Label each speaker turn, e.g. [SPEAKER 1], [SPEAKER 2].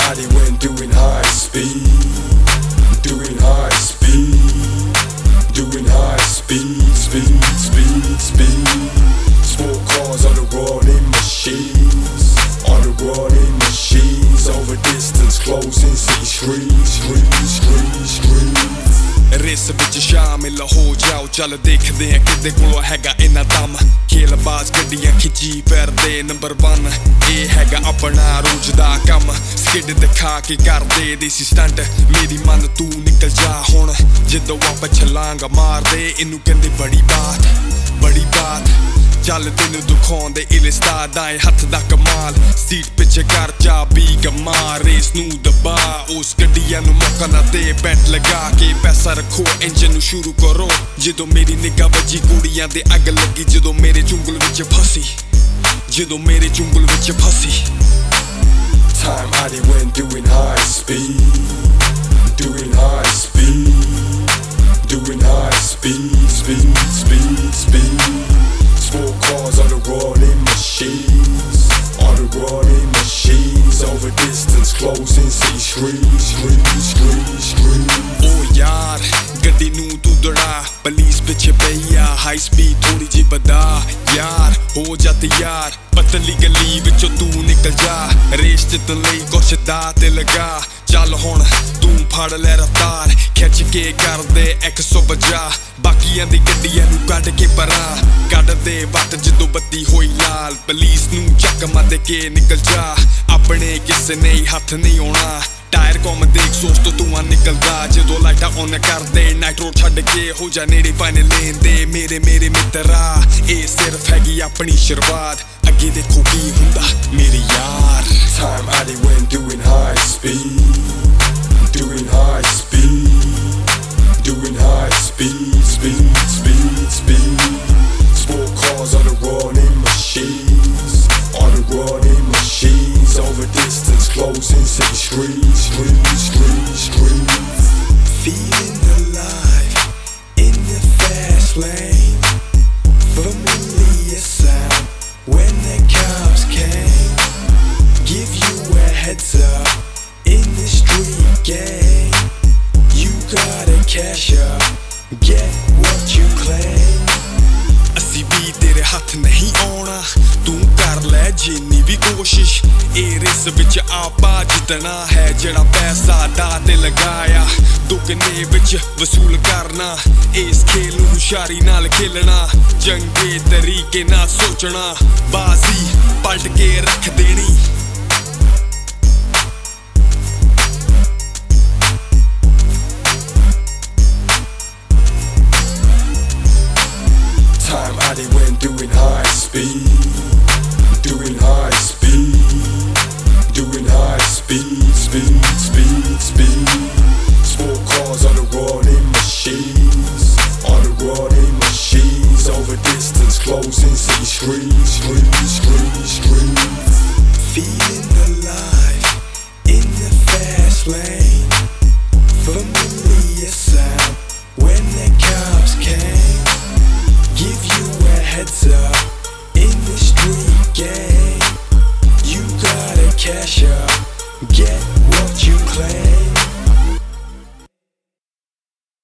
[SPEAKER 1] I did went doing high speed, doing high speed, doing high speed, speed. Small cars on the running machines, on the running machines, over distance closing streets.
[SPEAKER 2] Race विच शामिल हो जाओ, चल देखदे हैं किदे कोलों हैगा इन्ना दम। खेलबाज गड्डियां खिच्ची फिरदे नंबर 1, ये हैगा अपना रोज दा कम। स्किड दिखा के करदे देसी स्टंट, मेरी मन तू निकल जा हुण, जदों आप छलांग मारदे इनू कहंदे बड़ी बात। चल तेनू दुखाउंदे इलिस्ता दाएं हत्थ दा कमाल, सीट पिछे कर चाबी गमा, रेस नू दबा उस गड्डिया नू मौका ना दे, बेल्ट लगा के पैसा रखो इंजन नू शुरू करो। जदों मेरी निगाह वजी कुड़ियां दे अग लगी, जदों मेरे चुंगल विच फसी, जदों मेरे चुंगल विच फसी।
[SPEAKER 1] Time I did went doing high speed, doing high speed, doing high speed. Small cars on the running machines, on the running machines, over distance closing streets.
[SPEAKER 2] Oh यार गड्डी नू तू दड़ा, पुलिस पिछे पईया, हाई स्पीड थोड़ी जी बदा। यार हो जा तैयार, पतली गली विचों तू निकल जा, रेस जितन लई कुछ दा ते लगा। चल हुण तू फड़ लै रफ्तार, खिच के कर दे 150, बाकियां दी गड्डियां नू कढ के परां, कढ दे वट जदों बत्ती होई लाल, पुलिस नू चकमा दे के निकल जा, अपने किसे नहीं हथ नहीं आउणा। टायर कौम देख सोच तो धुआं निकलदा, जदों लाइटां ऑन कर दे नाइट्रो छड्ड के हो जा नेड़े पाने लेन दे। मेरे मित्रा ए सिर्फ हैगी अपनी शुरुआत, अगे देखो की हुंदा मेरे यार।
[SPEAKER 1] Time I did went doing high speed, doing high speed, doing high speed. Small cars on the running machines, on the running machines, over distance closing streets.
[SPEAKER 2] Feeling alive in the fast lane, familiar sound when the cops came, give you a heads up in the street game, you gotta cash up, get what you claim। असी भी तेरे हथ नहीं आउणा, तू कर ले जिन्नी भी कोशिश, ए रेस विच आपा जितना है, जेड़ा पैसा दा ते लगाया दुगने विच वसूल करना। इस खेल नू हुशारी नाल खेलना, चंगे तरीके नाल सोचना, बाजी पलट के रख देनी।
[SPEAKER 1] Time I did went doing high speed,